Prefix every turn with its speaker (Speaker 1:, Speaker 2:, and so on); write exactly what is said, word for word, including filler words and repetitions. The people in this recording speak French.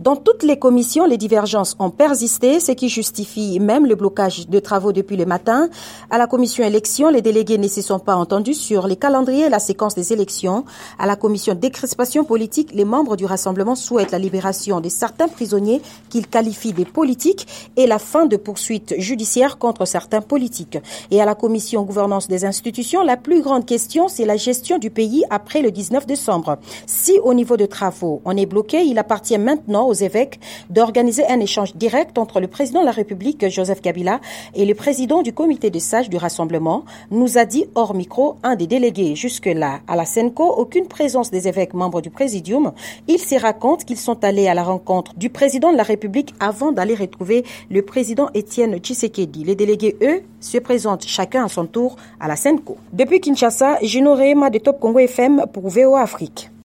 Speaker 1: Dans toutes les commissions, les divergences ont persisté, ce qui justifie même le blocage de travaux depuis le matin. À la commission élections, les délégués ne se sont pas entendus sur les calendriers et la séquence des élections. À la commission décrispation politique, les membres du Rassemblement souhaitent la libération de certains prisonniers qu'ils qualifient de politiques et la fin de poursuites judiciaires contre certains politiques. Et à la commission gouvernance des institutions, la plus grande question, c'est la gestion du pays après le dix-neuf décembre. Si au niveau de travaux, on est bloqué, il appartient maintenant aux évêques d'organiser un échange direct entre le président de la République, Joseph Kabila, et le président du comité de sages du Rassemblement, nous a dit hors micro un des délégués. Jusque-là, à la Senco, aucune présence des évêques membres du présidium. Il se raconte qu'ils sont allés à la rencontre du président de la République avant d'aller retrouver le président Étienne Tshisekedi. Les délégués, eux, se présentent chacun à son tour à la Senco. Depuis Kinshasa, Gino Rehema de Top Congo F M pour V O A Afrique.